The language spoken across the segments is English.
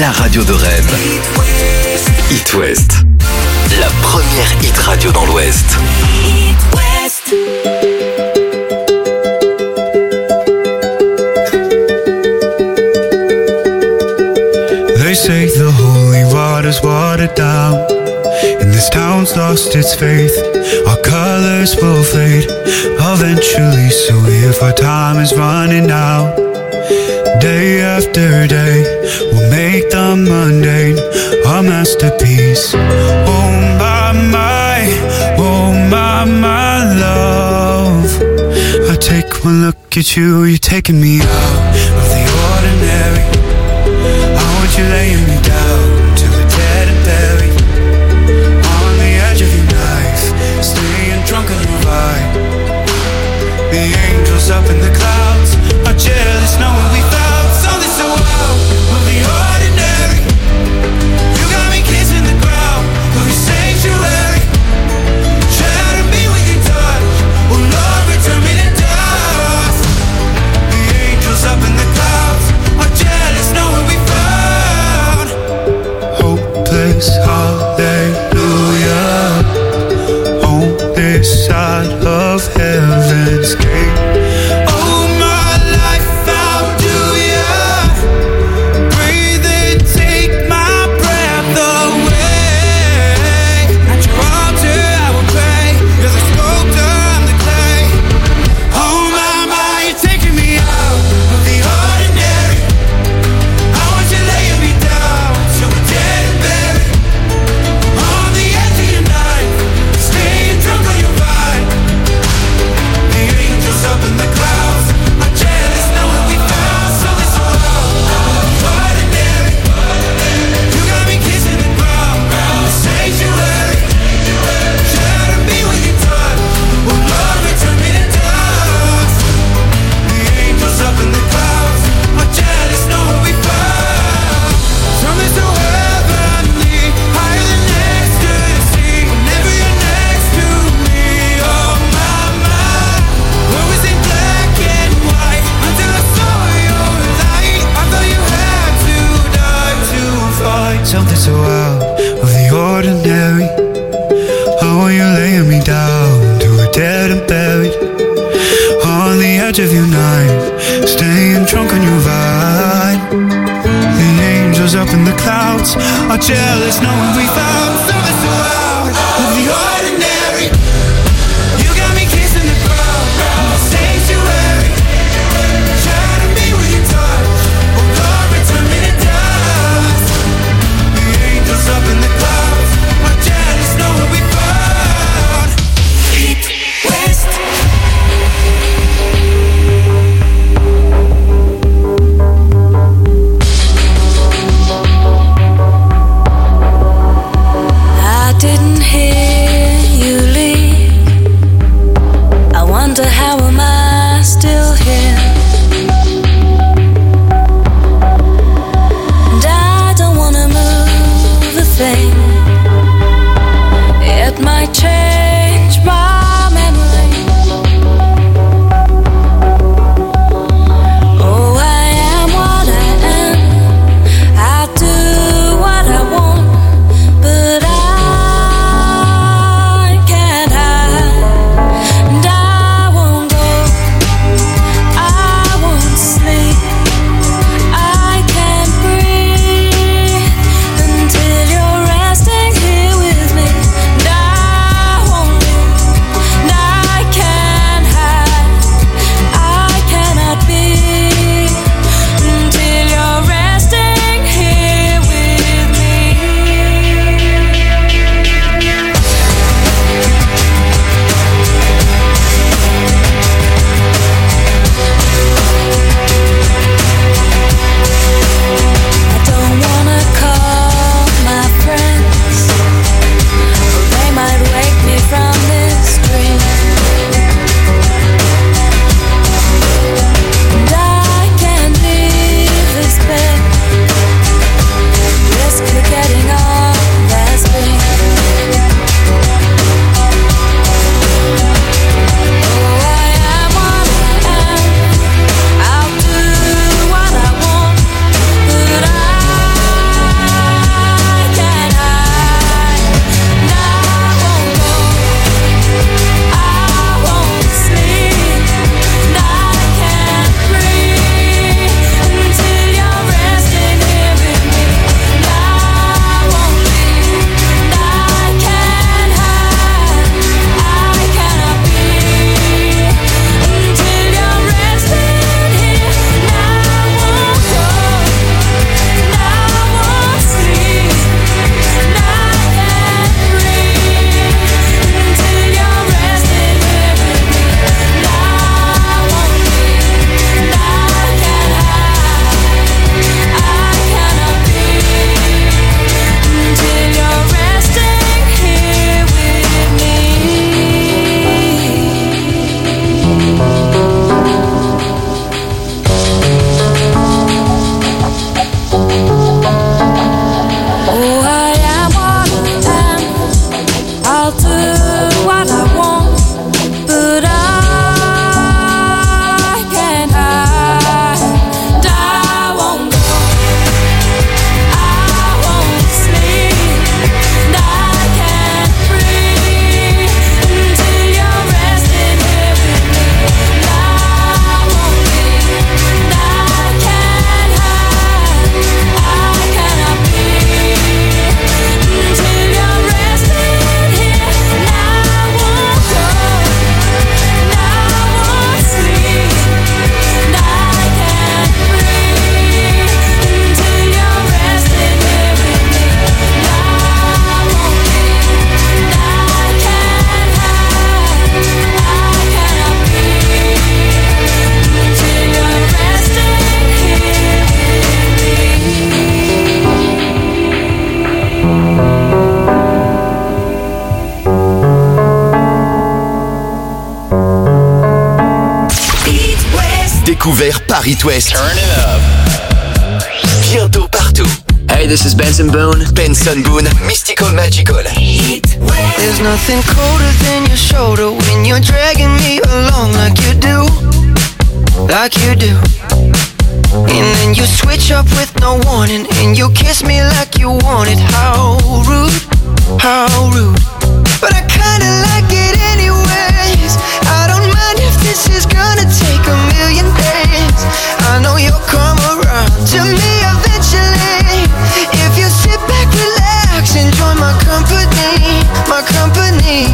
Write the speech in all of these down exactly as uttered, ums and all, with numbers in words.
la radio de Rennes. It West. La première hit radio dans l'Ouest. It West. They say the holy water's watered down, and this town's lost its faith. Our colors will fade eventually, so if our time is running out, day after day, we'll make the mundane our masterpiece. Oh my, my, oh my, my love, I take one look at you, you're taking me out of the ordinary. I want you laying me down till we're dead and buried, on the edge of your knife, staying drunk on your vibe. The angels up in the clouds are jealous knowing we found something so out of the ordinary. You got me kissing the ground of your sanctuary. Shatter me with your touch, oh Lord, return me to dust. The angels up in the clouds are jealous knowing we found hopeless hallelujah on this side of heaven's gate. Oh my life, how do ya breathe and take my breath away? At your altar I will pray, you're the sculptor, I'm the clay. Oh my, my, you're taking me out of the ordinary. I want you laying me down till we're dead and buried, on the edge of your knife, staying drunk on your vibe. The angels up in the clouds are jealous knowing we found something so out of the ordinary. You got me kissing the ground, the sanctuary. Shatter me with your touch, oh Lord, return me to dust. The angels up in the clouds are jealous knowing we found something so heavenly, higher than ecstasy. Whenever you're next to me, oh my, my, what was in black and white until I saw your light. I thought you had to die to find something so out of the ordinary. How are you laying me down till we're dead and buried, on the edge of your knife, staying drunk on your vine. The angels up in the clouds are jealous knowing we found something so out of the ordinary. You got me kissing the ground, the sanctuary. Shatter me with your touch, oh Lord, return me to dust. The angels up in the clouds are jealous knowing we found It West. découvert par It West. Turn it up. Bientôt partout. Hey, this is Benson Boone. Benson Boone, Mystical Magical. There's nothing colder than your shoulder when you're dragging me along like you do, like you do. And then you switch up with no warning, and you kiss me like you want it. How rude, how rude. But I kinda like it anyways. I don't mind if this is gonna take a million days. I know you'll come around to me eventually. If you sit back, relax, enjoy my company, my company.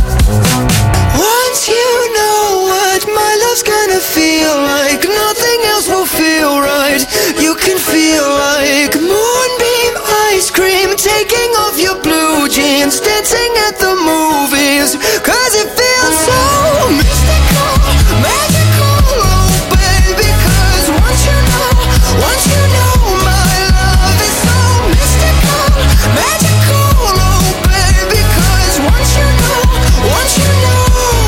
Once you know what my love's gonna feel like, nothing else will feel right. You can feel like moonbeam ice cream, taking off your blue jeans, dancing at the movies, cause it feels so mystical, magical, oh baby. Cause once you know, once you know my love is so mystical, magical, oh baby. Cause once you know, once you know,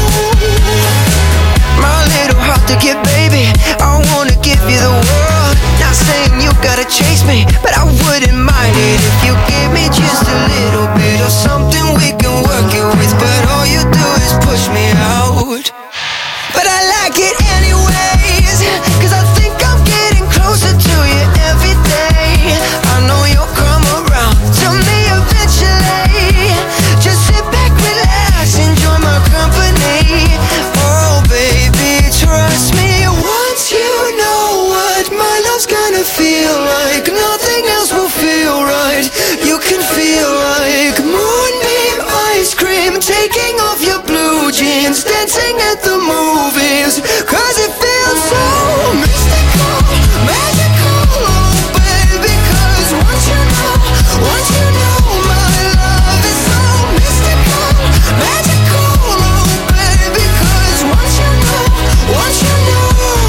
my little heart to get, baby, I wanna give you the world. Not saying you gotta chase me, but I wouldn't mind it if you gave me just a little bit of something we can work it with. But all you do is push me out. But I like it anyways, cause I think I'm getting closer to you every day. I know you'll come around to me eventually. Just sit back, relax, enjoy my company. Oh baby, trust me. Once you know what my love's gonna feel like, nothing else will feel right. You can feel like moonbeam ice cream, taking off your blue jeans, dancing at the movies, cause it feels so mystical, magical, oh baby. Cause once you know, once you know my love is so mystical, magical, oh baby. Cause once you know, once you know,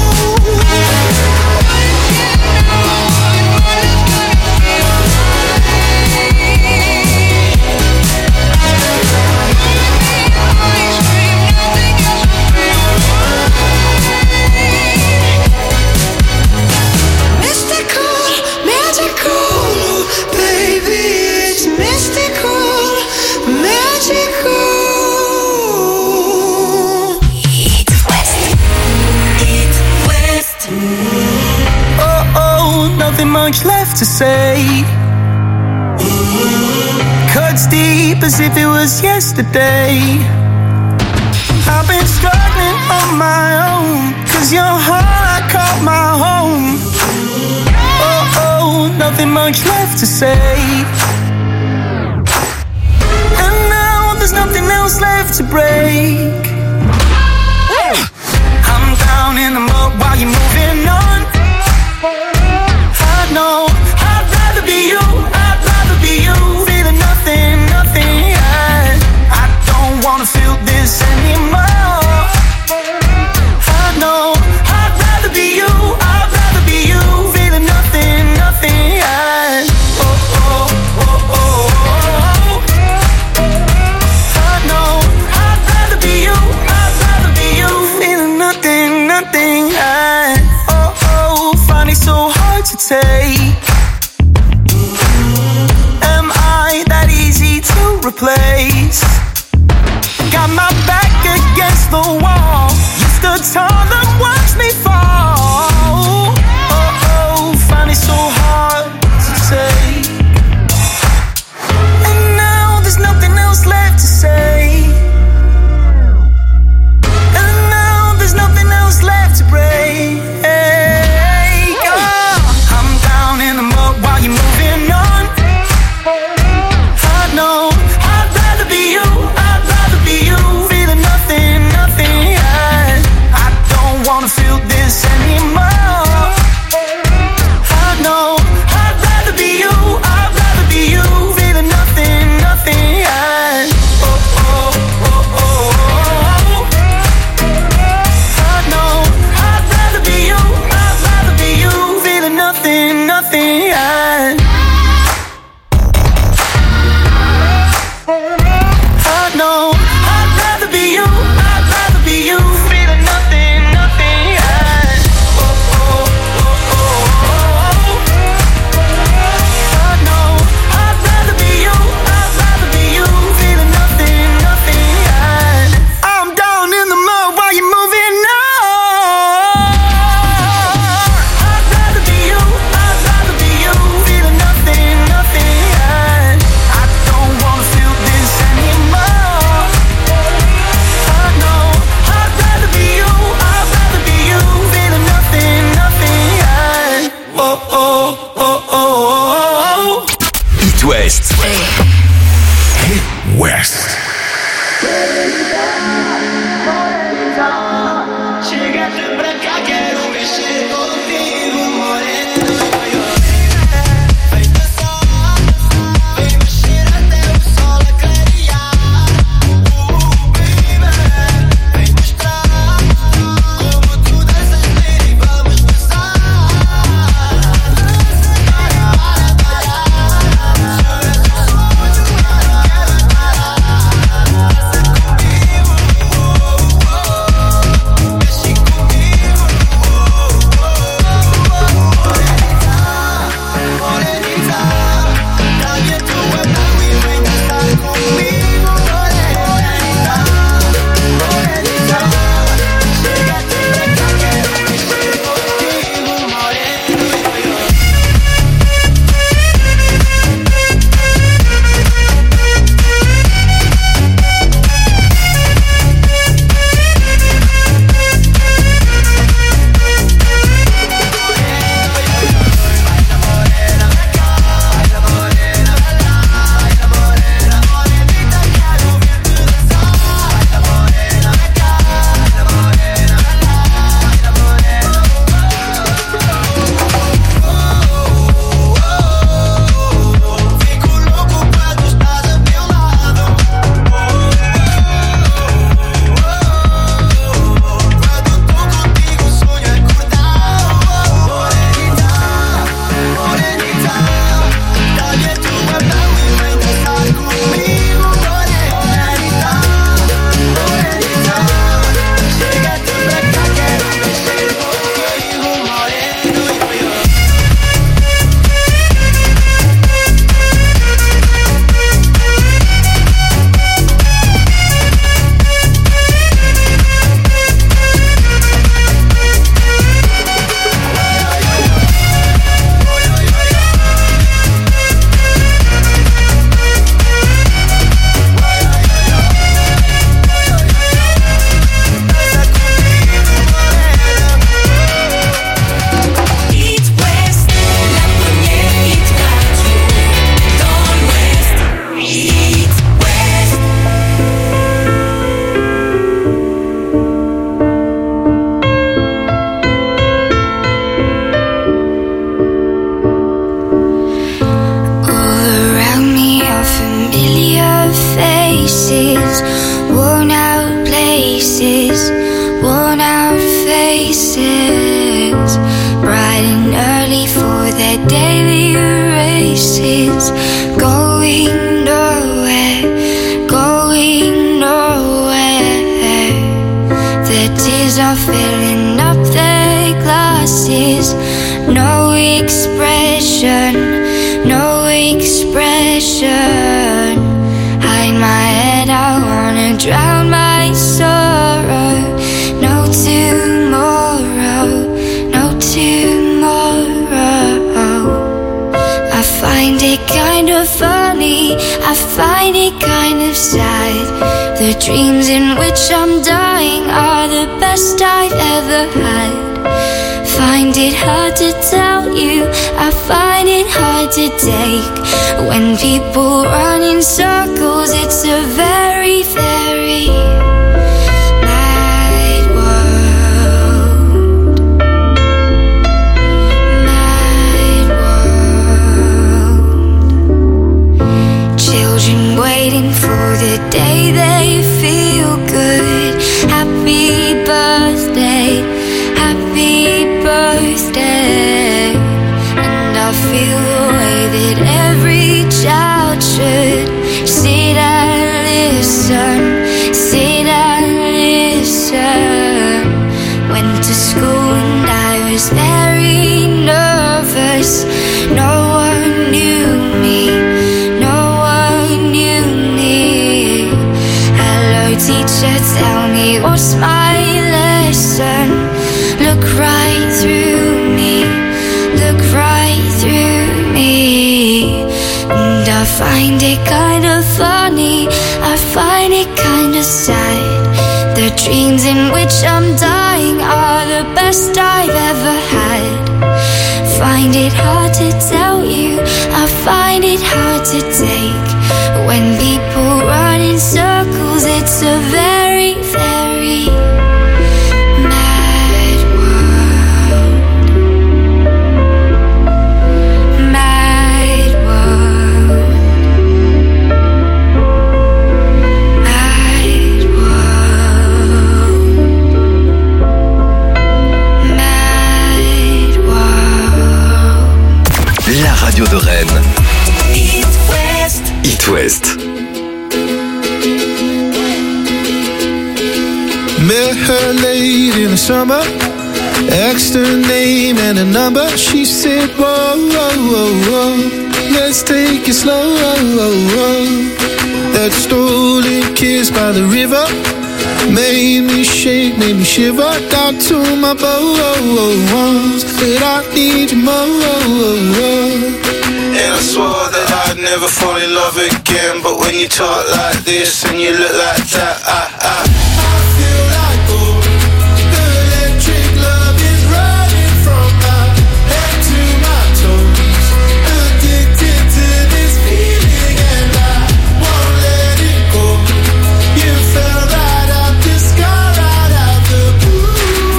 much left to say. Cuts deep as if it was yesterday. I've been struggling on my own, cause your heart I call my home. Oh, oh, nothing much left to say. And now there's nothing else left to break. I'm down in the mud while you're moving on. No, I'd rather be you, I'd rather be you. Feeling nothing, nothing, yeah. I don't wanna feel this anymore. I know, I'd rather be you, I'd rather be you. Feeling nothing, nothing, yeah. Oh, oh, oh, oh, oh. I know, I'd rather be you, I'd rather be you. Feeling nothing, nothing, yeah. Oh, oh, find it so hard to take. Am I that easy to replace? Got my back against the wall. You stood tall and watched me fall. Oh, oh, find it so hard to take. And now there's nothing else left to say. And now there's nothing else left to break. Oh, I'm down places, worn out faces, bright and early for their daily races, going nowhere, going nowhere. Their tears are filling up their glasses, no expression, no expression. Hide my head, I wanna drown my sorrow. No tomorrow, no tomorrow. I find it kind of funny, I find it kind of sad. The dreams in which I'm dying are the best I've ever had. Find it hard to tell you, I find it hard to take. When people run in circles, it's a very, very mad world. Mad world. Children waiting for the day they feel good. Happy birthday, happy birthday. And I feel the way that every child should. Sit and listen, sit and listen. Went to school and I was very nervous. No one knew me, no one knew me. Hello teacher, tell me what's my lesson. Look right through me, look right through me. And I find it kind of funny, I find it kind of sad. The dreams in which I'm dying are the best I've ever had. Find it hard to tell you, I find it hard to take. When people run in circles, it's a very, very mad world. Mad world. Mad world. Mad world. La radio de Rennes. It West. It West. Met her late in the summer, asked her name and a number. She said, whoa, whoa, whoa, whoa, let's take it slow. That stolen kiss by the river made me shake, made me shiver. Down to my bones, said I need you more. And I swore that I'd never fall in love again. But when you talk like this and you look like that, I, I, I feel like oh, the electric love is running from my head to my toes. Addicted to this feeling and I won't let it go. You fell right out the sky, right out the blue.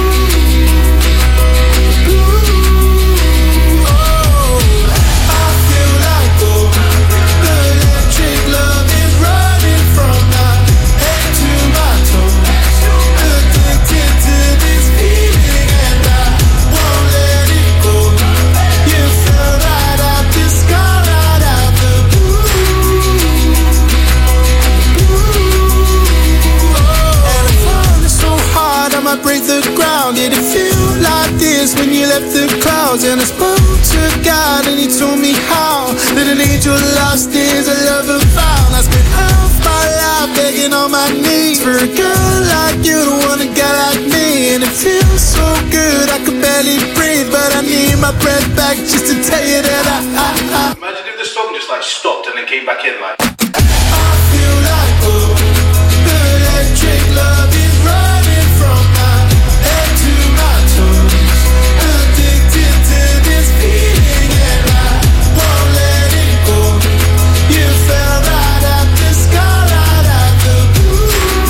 Blue, oh, I feel like oh, the electric love is running from my head to my toes. Addicted to this feeling and I won't let it go. You fell right out the sky, right out the blue. And I'm falling so hard I might break the ground. Did it feel like this when you left the clouds? And I spoke to God and he told me how that an angel lost is a lover found. I spent half my life begging on my knees for a girl like you to want a guy like me. And it feels so good I could barely breathe, but I need my breath back just to tell you that I, I, I Imagine if the song just like stopped and then came back in like. I feel like oh, the electric love is running from my head to my toes. Addicted to this feeling and I won't let it go. You fell right out the sky, right out the blue.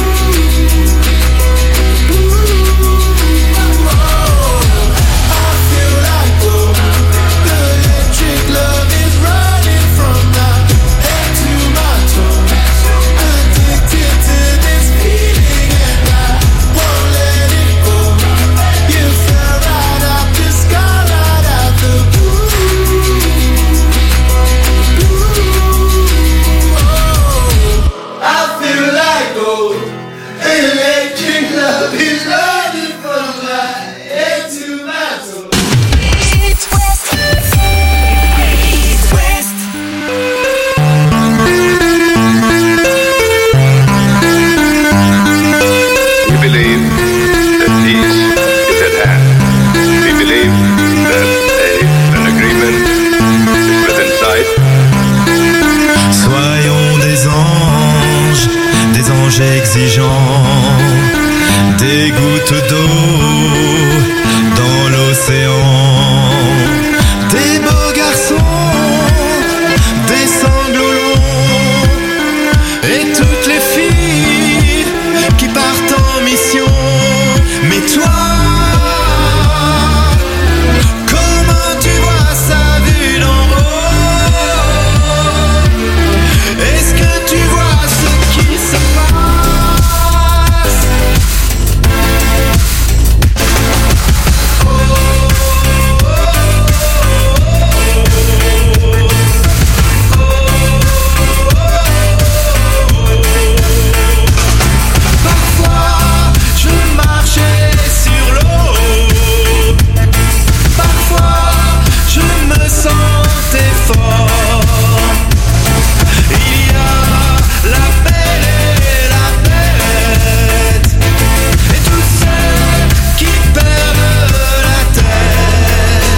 Blue, oh, I feel like oh, the electric love is running from my head to my love is running from my head to my toe. East West, East West. We believe that peace is at hand. We believe that a, an agreement is within sight. Soyons des anges, des anges exigeants, des gouttes d'eau dans l'océan, des beaux garçons, des sanglots longs, et toutes les filles qui partent en mission. Mais toi, comment tu vois ça vu d'en haut? Est-ce que tu vois ce qui se passe? Oh, oh, oh, Parfois, je marchais sur l'eau. Parfois, je me sentais fort. Il y a la belle et la bête, et tous ceux qui perdent la tête.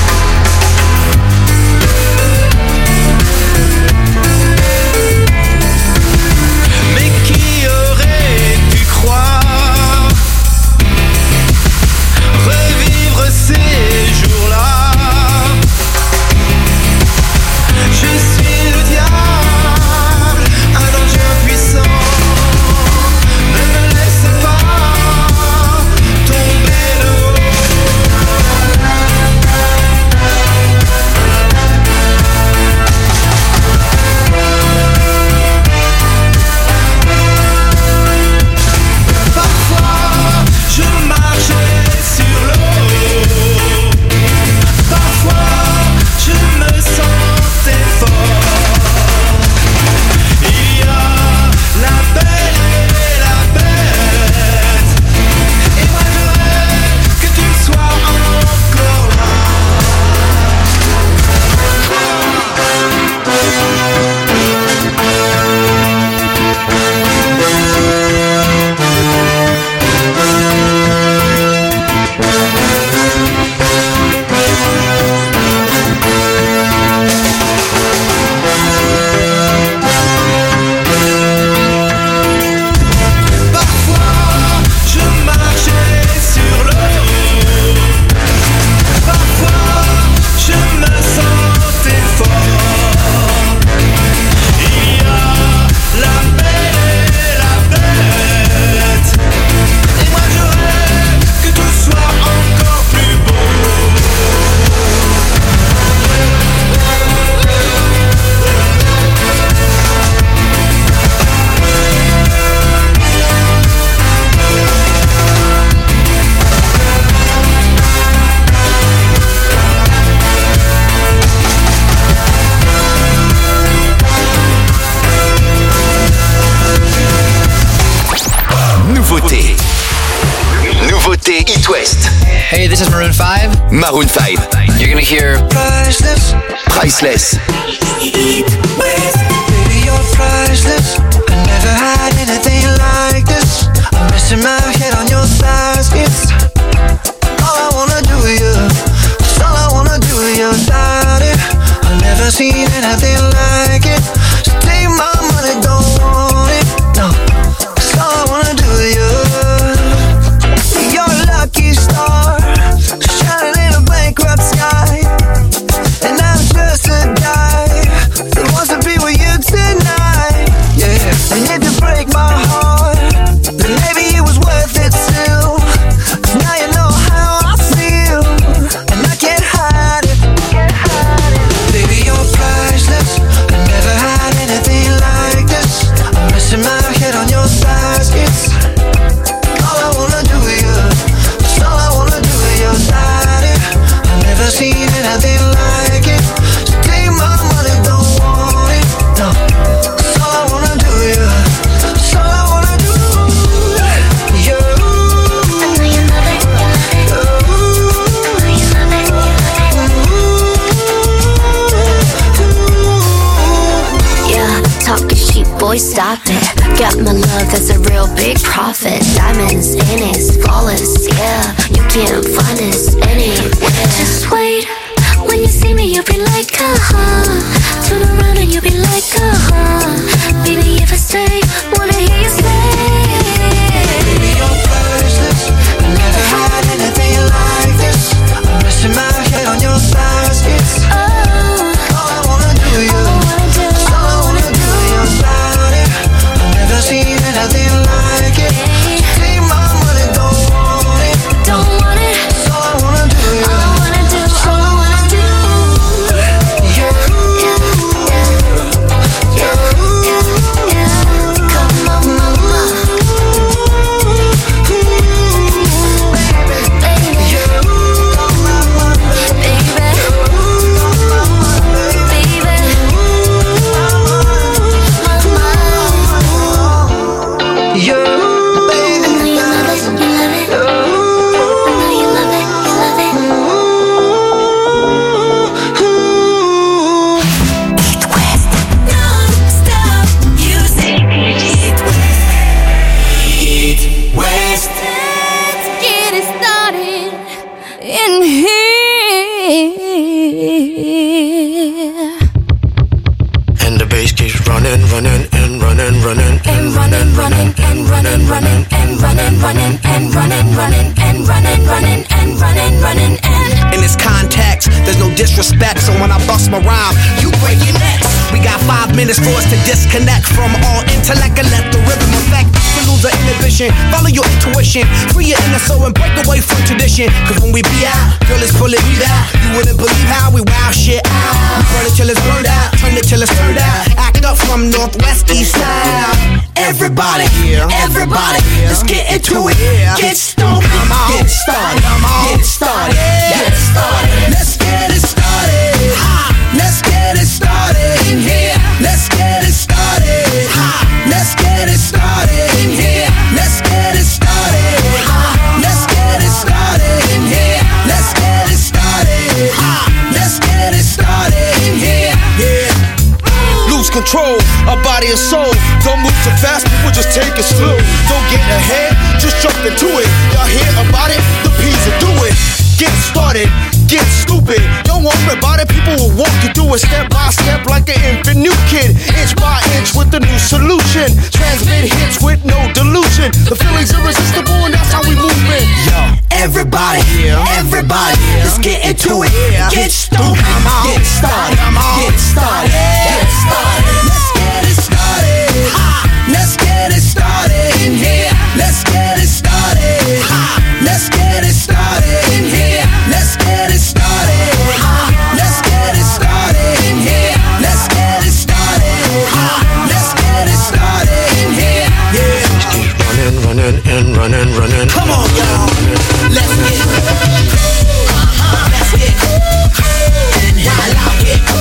Mais qui aurait pu croire revivre ces jours-là? Je suis le diable, un ange impuissant. Ne me laisse pas tomber de haut. Parfois, je marchais sur l'eau. Parfois, je me sentais fort. Il y a la belle et la bête, et moi je rêve que tu sois encore là. Parfois, je marchais sur l'eau. Parfois, je me sentais fort. Il y a la belle et la bête, et moi je rêve que tout soit encore plus beau. Nouveauté. Nouveauté It West. Hey, this is Maroon five. Maroon five. You're gonna hear Priceless, Priceless. baby, you're priceless. I never had anything like this. I'm missing my head on your thighs. It's all I wanna do with you. It's all I wanna do with you. Without it, I've never seen anything like it. So take my money, don't want it. No, it's all I wanna do with you. You're a lucky star, shining in a bankrupt sky. And I'm just a guy that wants to be with you tonight. Yeah, and if you break my heart, then maybe it was worth stop it. Got my love, that's a real big profit. Diamonds in it, flawless, yeah. You can't find us anywhere. Just wait, when you see me, you'll be like, uh-huh. Turn around and you'll be like, uh-huh. Baby, if I stay, wanna hear you say. Baby, you're priceless. I never had anything like this. I'm resting my head on your thighs, it's Oh, all I wanna do, you. all I wanna do, All I wanna do, your body. I've never seen anything like it. Take my money, don't want it. don't want it. All I wanna do, you. All I wanna do, all I wanna do. Yeah, Yeah, yeah, yeah, yeah, yeah. Come on, mama. Baby, disrespect, so when I bust my rhyme, you break your necks. We got five minutes for us to disconnect from all intellect and let the rhythm affect. To lose the inhibition, follow your intuition, free your inner soul and break away from tradition. Cause when we be out, girl, it's pulling me out. You wouldn't believe how we wow shit out. We burn it till it's burned out, turn it till it's turned out. Act up from northwest, east side. Everybody, everybody, let's get into it. Get stoned, get started, get started, get started. Let's get it started. Let's get it started in here. Let's get it started. Let's get it started in here. Let's get it started. Let's get it started in here. Let's get it started. Let's get it started in here. Yeah. Lose control of body and soul. Don't move too fast, people just take it slow. Don't get ahead, just jump into it. Y'all hear about it? The P's will do it. Get started, get stupid. Don't worry about it, people will walk you through it step by step like an infant new kid. Inch by inch with the new solution. Transmit hits with no delusion. The feeling's irresistible and that's how we move it. Yo, everybody, everybody, let's get into it. Get stupid, get started, get started, get started. Let's get it started. Let's get it started in here. Let's get it started. Let's get it started in here. Let's get it started. Let's get it started in here. Let's get it started. Let's get it started in here. Yeah. Just keep running, running, and running, running. Come on, y'all. Let's get it. Let's get it. And while I get it.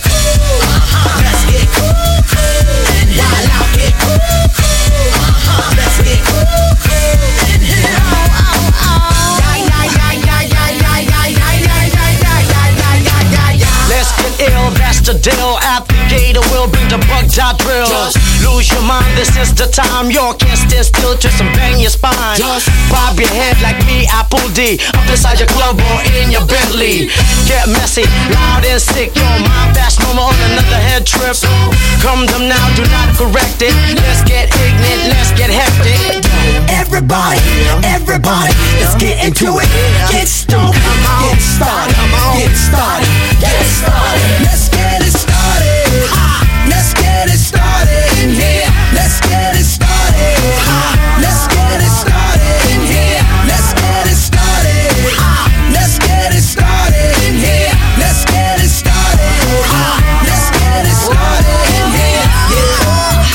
Let's get it. And while I get it. Let's get it. And here. Let's get ill, that's the deal. At the gate, we'll bring the bug dot drill. Just lose your mind, this is the time. You can't stand still, twist and bang your spine. Just bob your head like me, Apple D. Up inside your club or in your Bentley. Get messy, loud and sick. Your mind fast, no more on another head trip. So come them now, do not correct it. Let's get ignorant, let's get hectic. Everybody, everybody, let's get into it. Get stoked, get started, get started, get started. Let's get it started. Let's get it started in here. Let's get it started. Let's get it started in here. Let's get it started. Let's get it started in here. Let's get it started. Let's get it started in here. Yeah.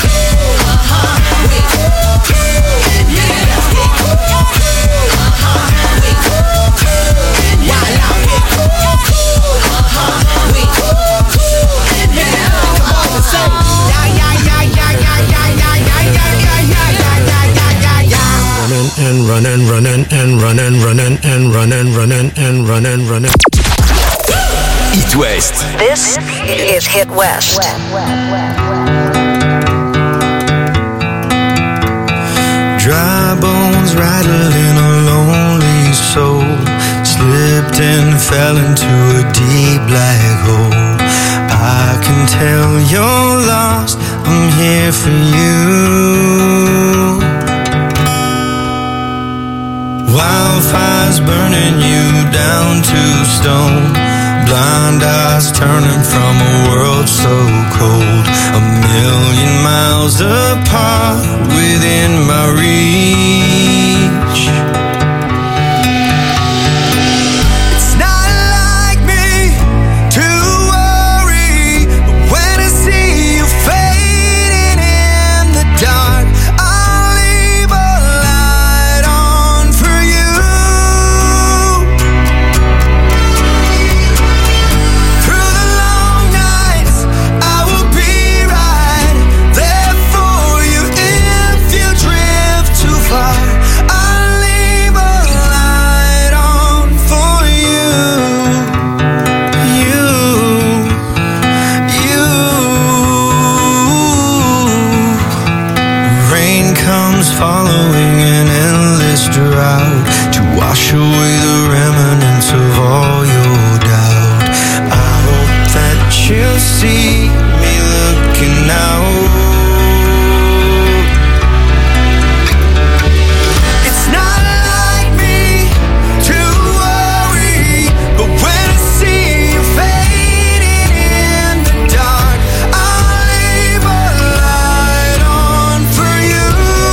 And running, running, and running, running, and running, running, and running, running. It West. This is Hit West. dry bones rattling a lonely soul. Slipped and fell into a deep black hole. I can tell you're lost, I'm here for you. Wildfires burning you down to stone. Blind eyes turning from a world so cold. A million miles apart within my reach. It's not like me to worry, but when I see you fading in the dark, I'll leave a light on for you. Through the long nights, I will be right there for you. If you drift too far, I'll leave a light on for you. You, you. Rain comes following an endless drought to wash away the remnants of all your doubt. I hope that you'll see me looking out. It's not like me to worry, but when I see you fading in the dark, I'll leave a light on for you.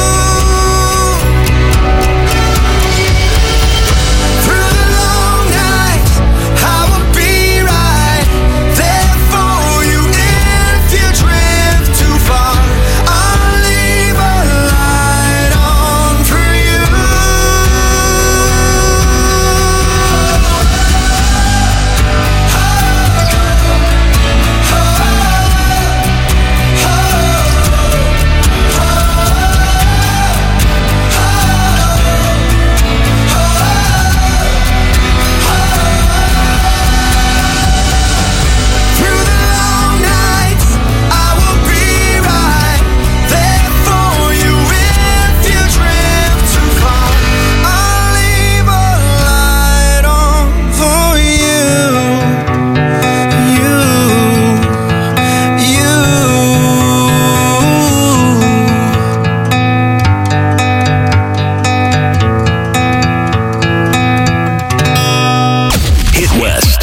Through the long nights, I will be right there for you. If you drift too far, I'll leave a light on for you. Through the long nights, I will be right there for you. If you drift too far, I'll leave a light on for you. You, you. Hit West.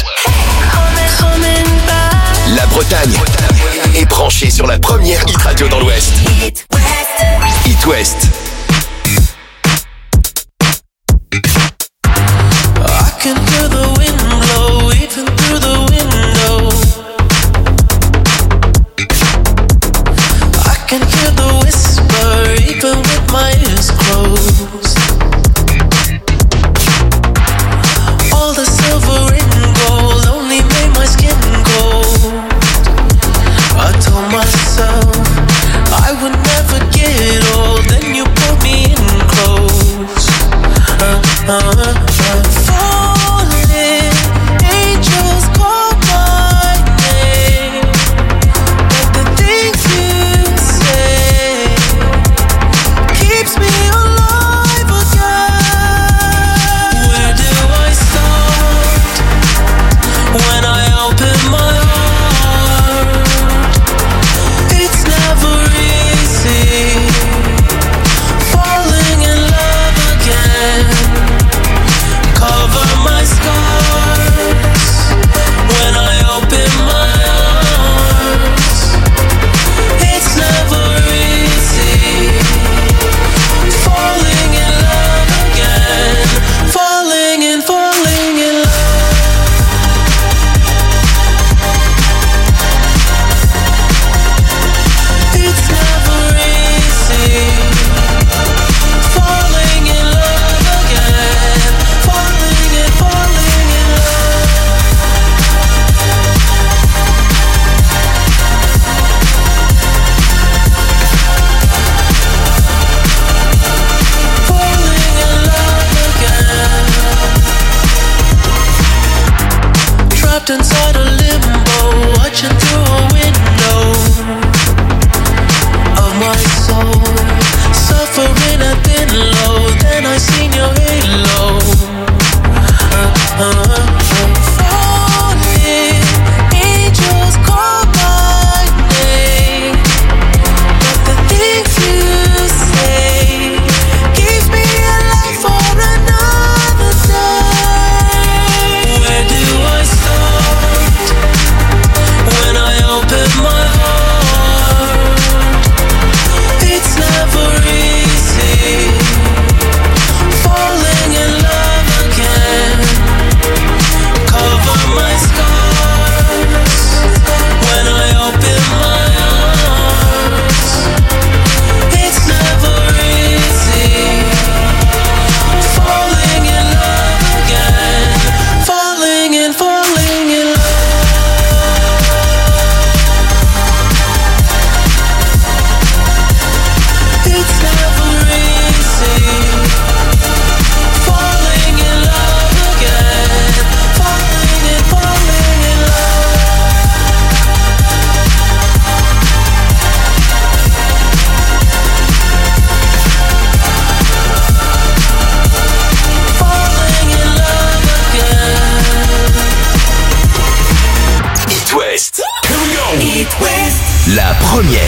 La Bretagne est branchée sur la première hit radio dans l'Ouest. Hit West. I can hear the wind blow even through the window. I can hear the whisper even with my ears closed. All the silver and gold only made my skin cold. I told myself I would never get old. Then you pulled me in close. Uh, uh, uh, falling, angels call my name, but the things you say keeps me alive again. Where do I start when I open my heart? It's never easy falling in love again.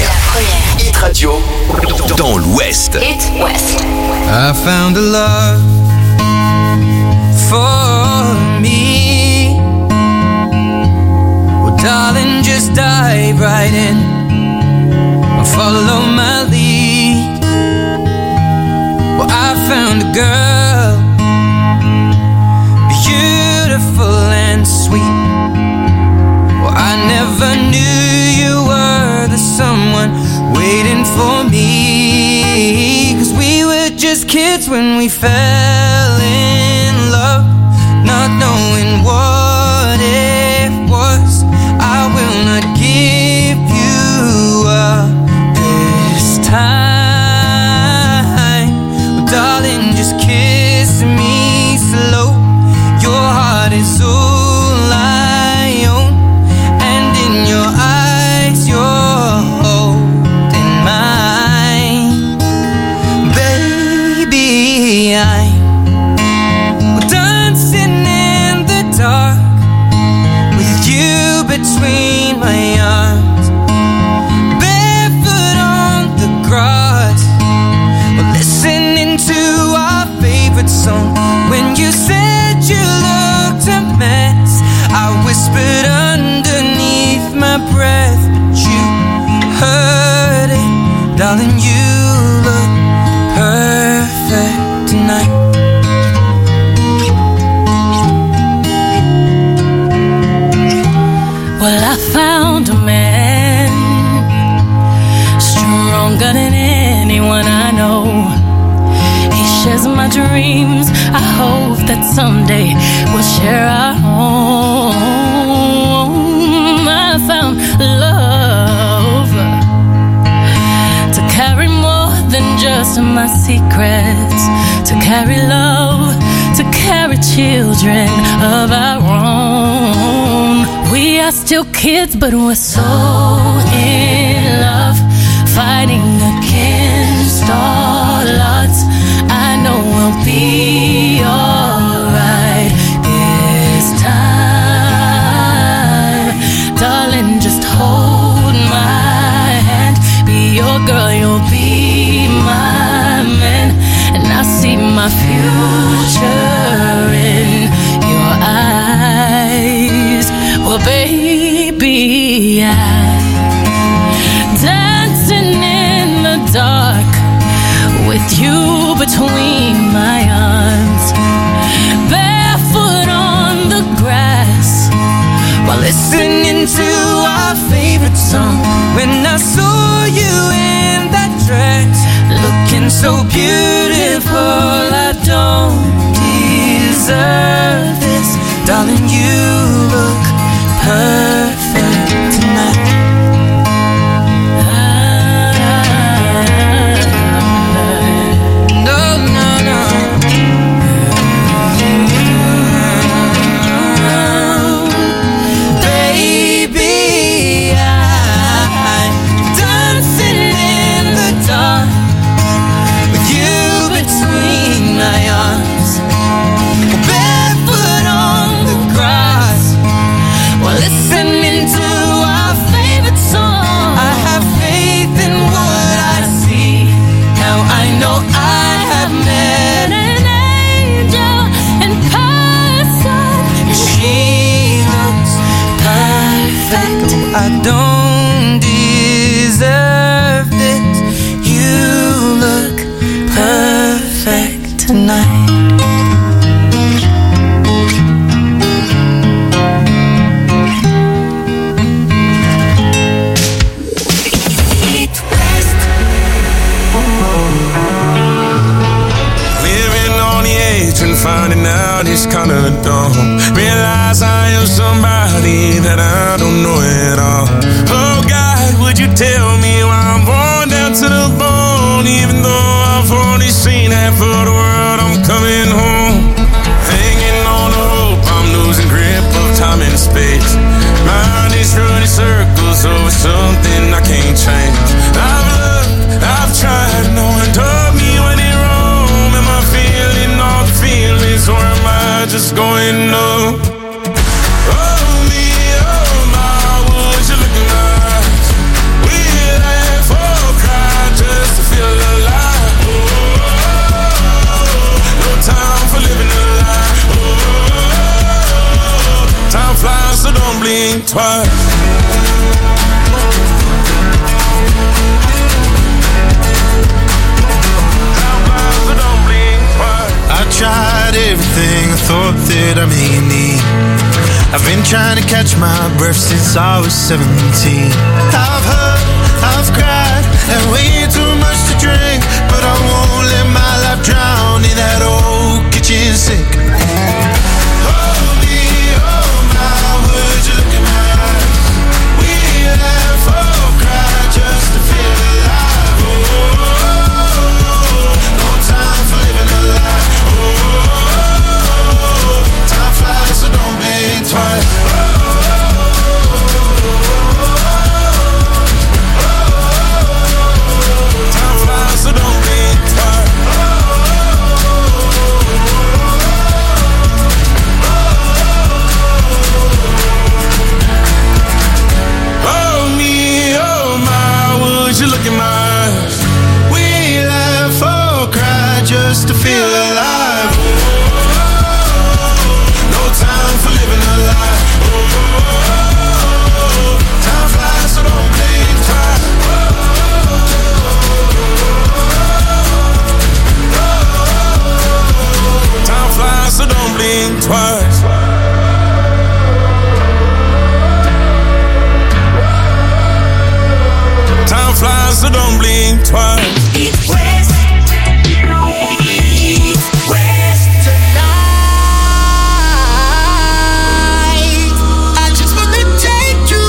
La première hit radio dans l'Ouest. Hit West. I found a love for me. Well, darling, just dive right in. Follow my lead. Well, I found a girl, beautiful and sweet. Well, I never knew you were the someone waiting for me. 'Cause we were just kids when we fell in love, not knowing what it was. I will not give you up this time. Well, darling, just kiss me slow. Your heart is all I own, and in your eyes you're holding mine. Baby, I'm dancing in the dark with you between my arms, barefoot on the grass. We're listening to our favorite song. When you said you looked a mess, I whispered underneath my breath, but you heard it. Darling, you look perfect tonight. Well, I found a man stronger than anyone I know. He shares my dreams. I hope that someday we'll share our home. I found love to carry more than just my secrets, to carry love, to carry children of our own. We are still kids, but we're so in love, fighting against all odds. I know we'll be alright this time. Darling, just hold my hand. Be your girl, you'll be my man. And I see my future in your eyes. Well, baby, I'm dancing in the dark with you between my arms, barefoot on the grass, while listening to our favorite song. When I saw you in that dress, looking so beautiful, I don't deserve this. Darling, you look perfect tonight. I don't deserve this. You look perfect tonight. Living on the edge and finding out it's kinda dumb. Realize I am somebody that I don't know at all. Oh God, would you tell me why I'm born down to the bone? Even though I've only seen half of the world, I'm coming home. Hanging on to hope, I'm losing grip of time and space. Mind is running circles over something I can't change. I've loved, I've tried, no one told me when it wrong. Am I feeling all the feelings, or am I just going numb? Oh me, oh my, would you look in my eyes? We'll laugh blink twice. I tried everything I thought that I may need. I've been trying to catch my breath since I was seventeen. I've hurt, I've cried, and way too much to drink, but I won't let my life drown in that old kitchen sink. Hold me, oh my, would you look in my eyes? We laugh or cry just to feel alive. Oh, no time for living a lie. Oh, time flies, so don't blink twice. Time flies, so don't blink twice. Oh me, oh my, would you look in my eyes? We laugh or cry just to feel alive. No time for living a lie. Time flies, so don't blink twice. Time flies, so don't blink twice. Time flies, so don't blink twice. East West, East West tonight. I just wanna take you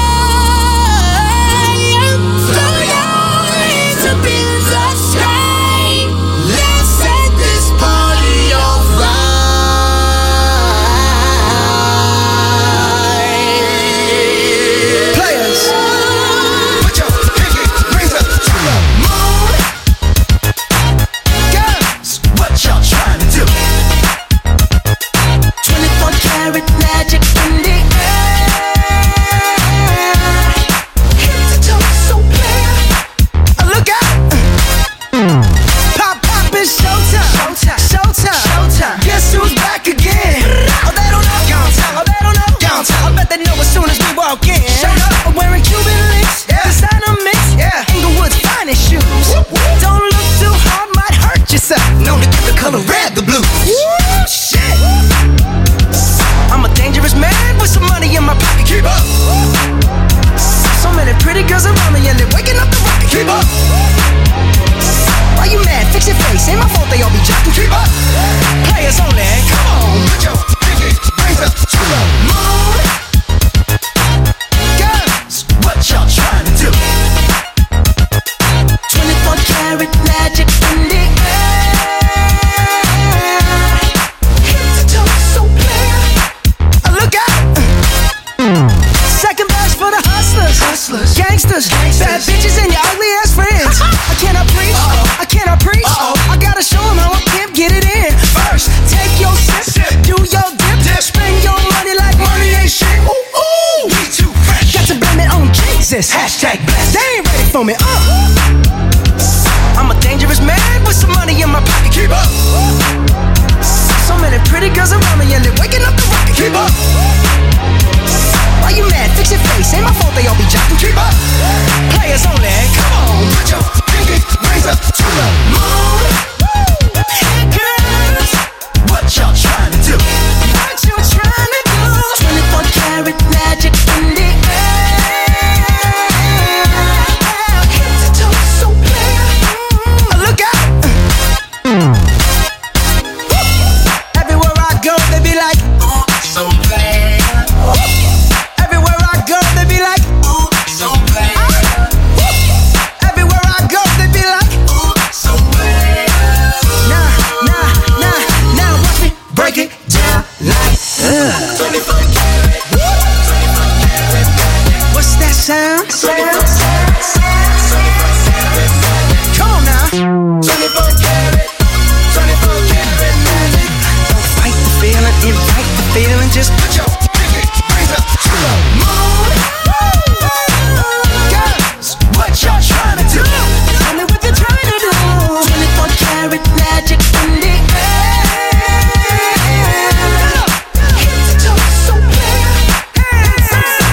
away. Throw your hands up in the sky. Let's set this party on fire. Players, put your pinky rings up to the moon. Girls, what y'all trying to do? twenty-four karat magic in the air. Head to toe, so clear. Uh, Look out! Pop, pop, it's showtime. Showtime. Showtime. Showtime. Guess who's back again? Oh, they don't know. Downtown. Oh, they don't know. Downtown. I bet they know as soon as we walk in. Shut up. I'm wearing Cuban links. Yeah. Designer mix. Yeah. Inglewood's finest shoes. Whoop, whoop. Don't look too hard, might hurt yourself. Known to give the color red the blues. Woo, shit. I'm a dangerous man with some money in my pocket. Keep up. So many pretty girls around me and they're waking up the rocket. Keep up. Why you mad? Fix your face. Ain't my fault they all be jocking. Keep up. Players only. Come on. Put your pinky rings up to the moon. Girls, what y'all trying to do? twenty-four karat magic in the air. Head to toe, so clear. Uh, Look out. Second verse for the hustlers, hustlers, gangsters, bad bitches and your ugly ass friends. I cannot preach, I cannot preach. I gotta show 'em how a pimp get it in. First, take your sip, do your dip, spend your money like money ain't shit. Ooh, ooh, we too fresh. Got to blame it on Jesus. Hashtag blessed. They ain't ready for me. Uh. I'm a dangerous man with some money in my pocket. Keep up. So many pretty girls around me and they're waking up the rocket. Keep up. Why you mad? Fix your face. Ain't my fault they all be jocking. Keep up. Players only. Come on, put your pinky rings up to the moon. Hey girls, what y'all trying to do? What you trying to do? twenty-four karat magic in the air. Head to toe, so clear. Uh, Look out. Everywhere I go, they be like, oh, so bad. Everywhere I go, they be like, ooh, so bad. Everywhere I go, they be like, ooh, so bad. Nah, nah, nah, now watch me break it down like, uh. twenty-four karat, twenty-four karat magic. What's that sound? Sound, sound, sound, twenty-four karat magic. Come on now. twenty-four karat, twenty-four karat magic. Don't fight the feeling, invite the feeling, just put your pinky rings up to the moon. Girls, what y'all trying to do? Tell me what you're trying to do. twenty-four karat magic in the air. Head to toe, so clear.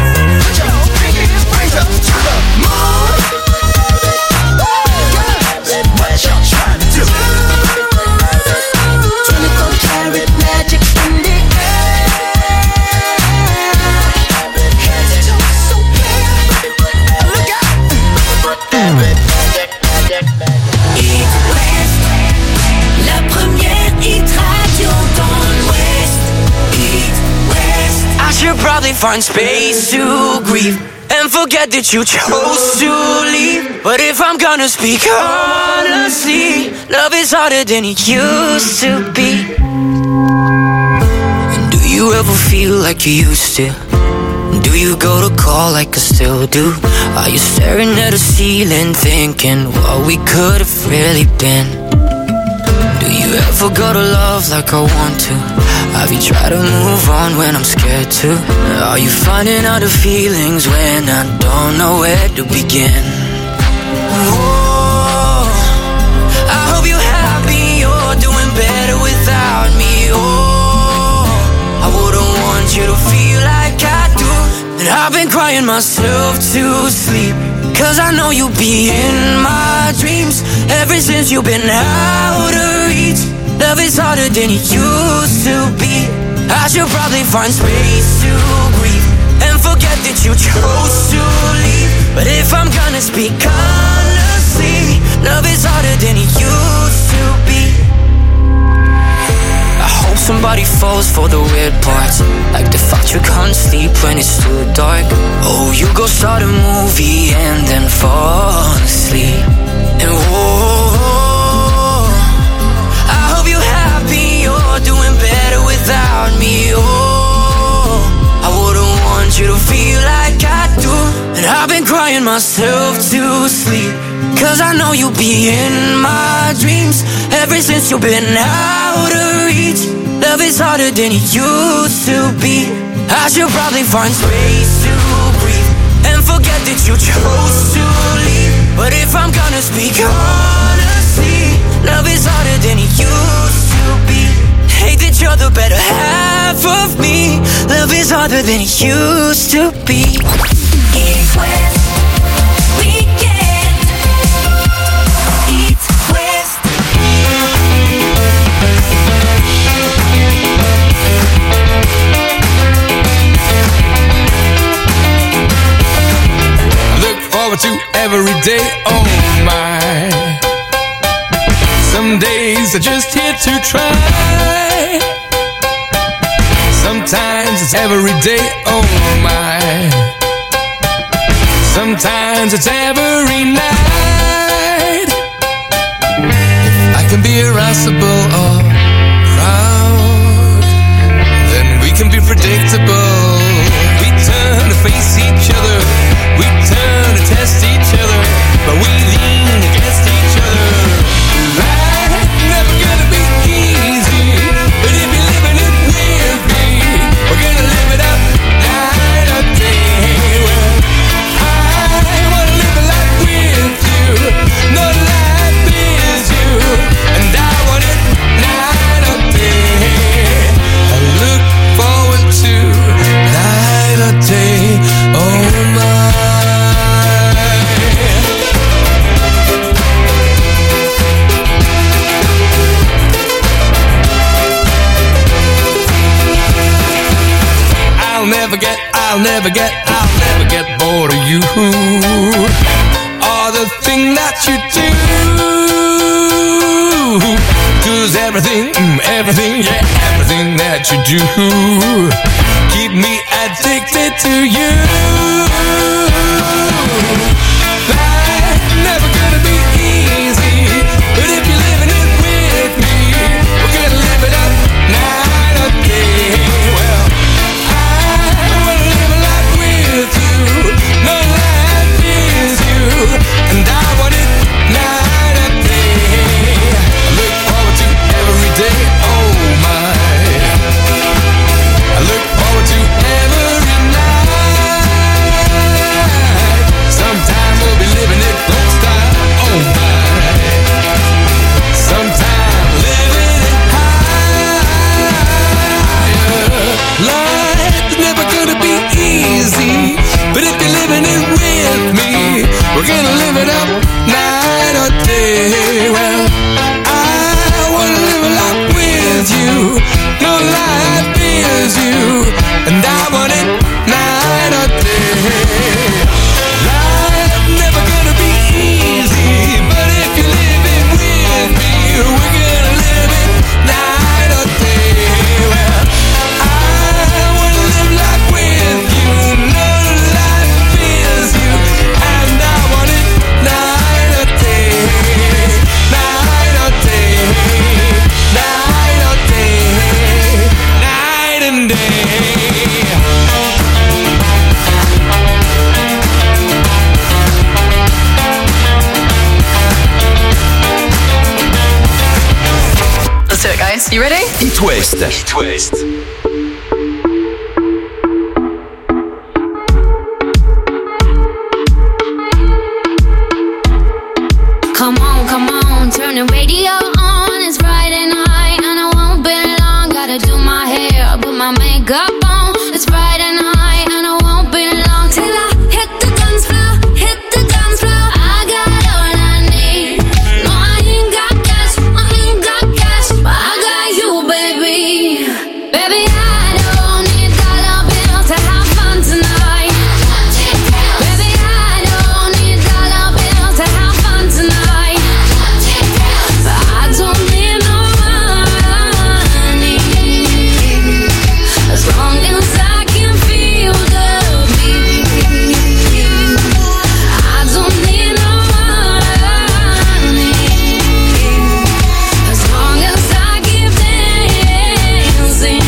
find space to grieve and forget that you chose to leave. But if I'm gonna speak honestly, love is harder than it used to be. And do you ever feel like you used to? Do you go to call like I still do? Are you staring at the ceiling thinking what we could have really been? Do you ever go to love like I want to? Have you tried to move on when I'm scared to? Are you finding out the feelings when I don't know where to begin? Oh, I hope you're happy, you're doing better without me. Oh, I wouldn't want you to feel like I do. And I've been crying myself to sleep, cause I know you'll be in my dreams ever since you've been out of reach. Love is harder than it used to be. I should probably find space to grieve and forget that you chose to leave. But if I'm gonna speak honestly, love is harder than it used to be. I hope somebody falls for the weird parts, like the fact you can't sleep when it's too dark. Oh, you go start a movie and then fall asleep. And whoa, I hope you're happy, you're doing better without me. Oh, I wouldn't want you to feel like I do. And I've been crying myself to sleep, cause I know you'll be in my dreams ever since you've been out of reach. Love is harder than it used to be. I should probably find space to breathe and forget that you chose to leave. But if I'm gonna speak honestly, love is harder than it used to be. Hate that you're the better half of me. Love is harder than it used to be. East West Weekend. East West. Look forward to every day, oh my. Some days are just here to try. Sometimes it's every day, oh my. Sometimes it's every night. If I can be irascible or proud, then we can be predictable. We turn to face each other, we turn to test each other, but we lean against each other. Life's never gonna be easy, but if you're living it with me, we're gonna live it up night or day. Well, I wanna live a life with you, no life is you, and I want it night or day. I look forward to night or day, oh my. I'll never get, I'll never get, I'll never get bored of you. All the thing that you do, 'cause everything, mm, everything, yeah, everything that you do, keep me addicted to you. Life's never gonna be easy, but if you're living it with me, we're gonna live it up night or day. Well, no life is you, and I want it night or day. I look forward to every day, oh my. I look forward to every night. Sometimes It West. It West. Come on, come on, turn the radio on. It's Friday night and I won't be long. Gotta do my hair, put my makeup on. It's Friday night and I won't be long till I hit the dance floor, hit the dance floor. I got all I need. No, I ain't got cash, I ain't got cash, but I got you, baby. Baby, I don't need dollar bills to have fun tonight. Baby, I don't need dollar bills to have fun tonight. But I don't need no money, as long as I can feel the beat. I don't need no money, as long as I keep dancing.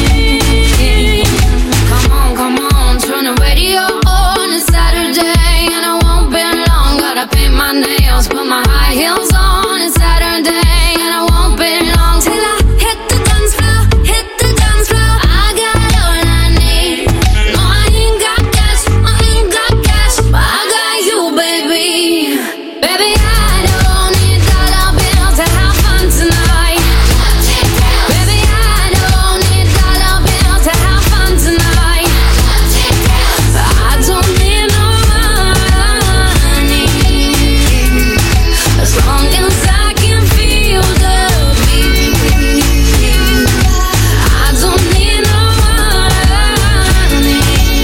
Come on, come on, turn the radio on. It's Saturday and I won't be long. Gotta paint my nails, put my high heels on. It's Saturday and I won't be long till I hit the dance floor, hit the dance floor. I got all I need. No, I ain't got cash, I ain't got cash, but I got you, baby. Baby, I don't need dollar bills to have fun tonight. Baby, I don't need dollar bills to have fun tonight. But I don't need no money, as long as I can feel the beat. I don't need no money,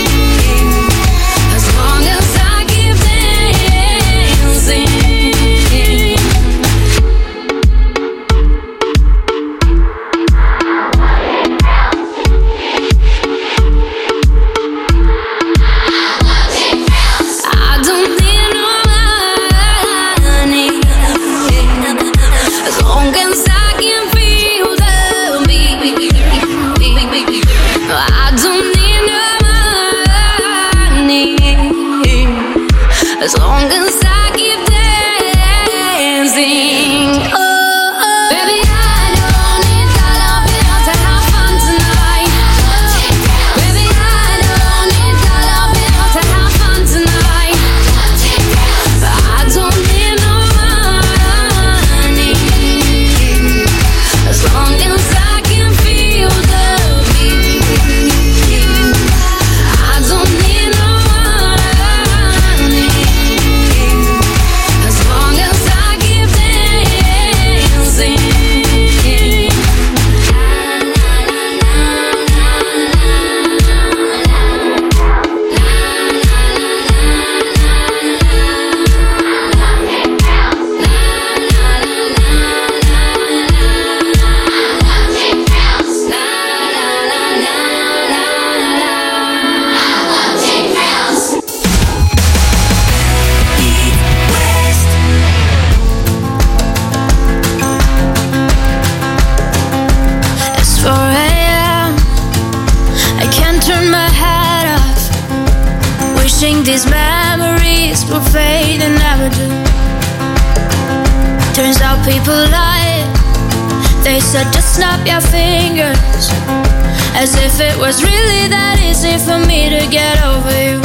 as long as I keep dancing. I don't need no money, as long as I can feel the beat. I don't need no money, as long as I keep dancing. Oh, oh. Baby, I don't need dollar bills to have fun tonight. Baby, I don't need dollar bills to have fun tonight. But I don't need no money, as long as I can feel the beat. I don't need no money, as long as I keep dancing. It's four a.m. I can't turn my head off, wishing these memories will fade and never do. Turns out people lie. They said just snap your fingers, as if it was really that easy for me to get over you.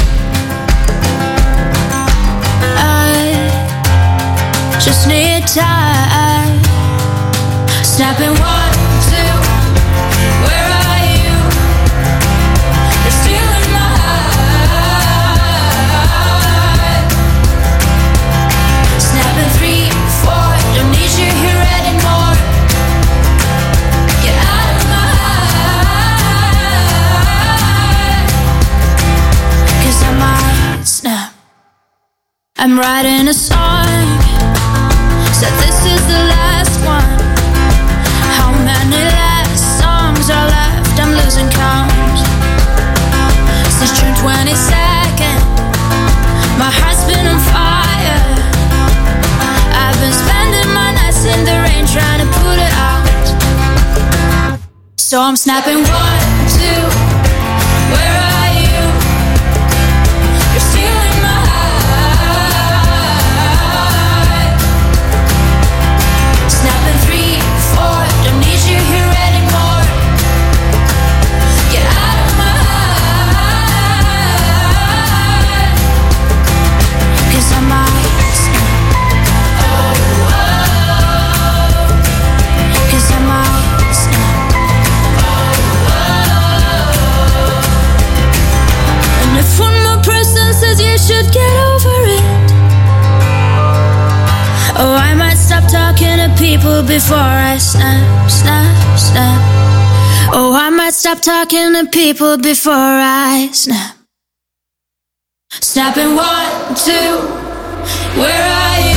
I just need time. Snapping one, two, where are you? You're still in my heart. Snapping three, four, don't need you here anymore. Get out of my heart, 'cause I might snap. I'm writing a song, said this is the last one. How many last songs are left? I'm losing count. Since June twenty-second, my heart's been on fire. I've been spending my nights in the rain trying to put it out. So I'm snapping one, two, where are you? You're still in my heart. Snapping three, four, don't need you here anymore. people before I snap, snap, snap. Oh, I might stop talking to people before I snap. Snapping one, two, where are you?